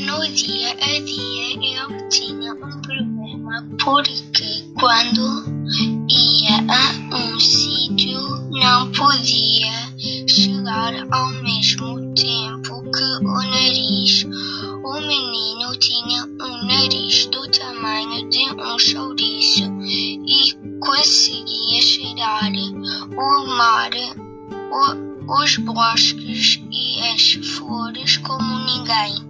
No dia a dia eu tinha um problema porque quando ia a um sítio não podia chegar ao mesmo tempo que o nariz. O menino tinha um nariz do tamanho de um chouriço e conseguia cheirar o mar, os bosques e as flores como ninguém.